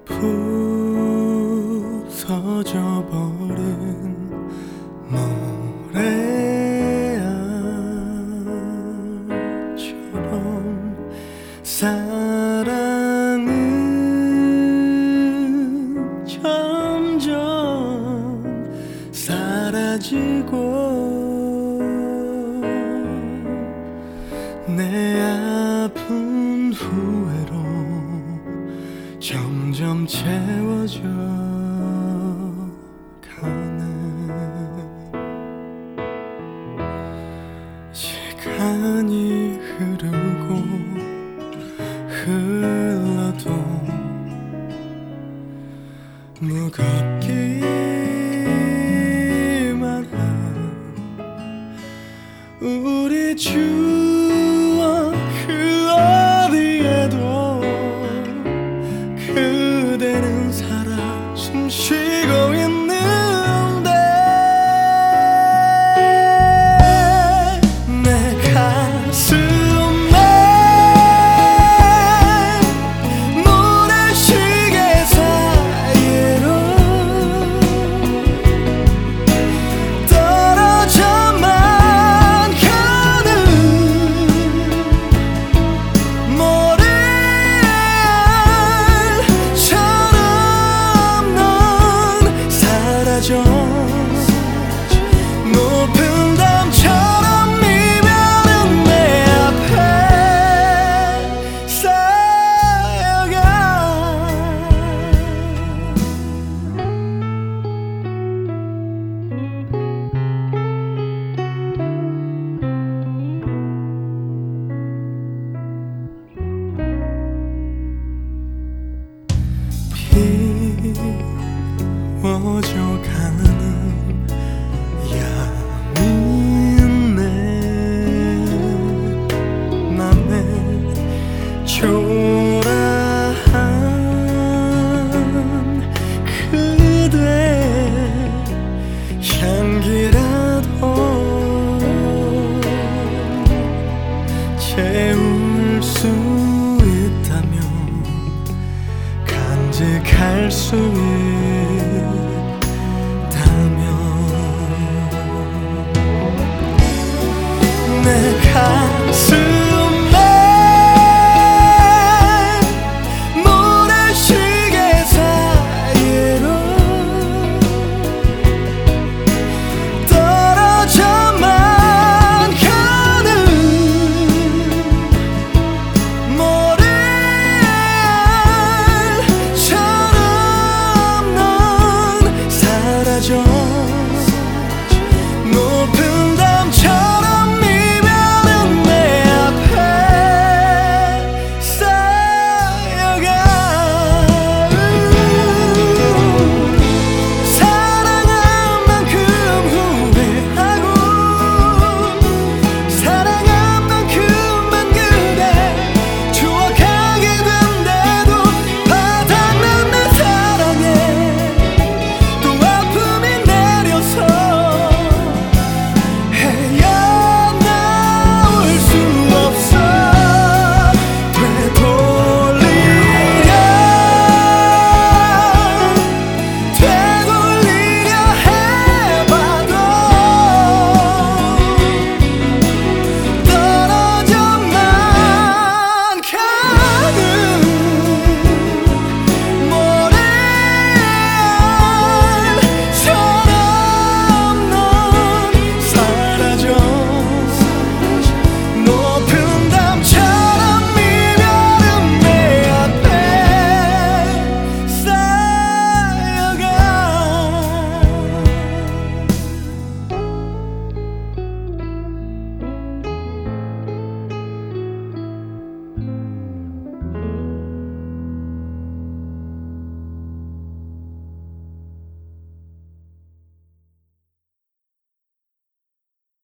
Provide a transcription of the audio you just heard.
부서져 버린 모래알처럼 사랑은 점점 사라지고 내 아픈 후회로 점점 채워져 가네. 시간이 흐르고 흘러도 무겁기만 한 우리 추억 그 어디에도 그대는 살아 숨쉬고 있는데 내 가슴에 모래시계 사이로 떨어져만 가는 모래알처럼 넌 사라져 높은 담처럼 이별은 내 앞에 쌓여가. 비워져 가는 야윈 내 맘에 초라한 그대 향기라도 채울 수 있다면 간직할 수 있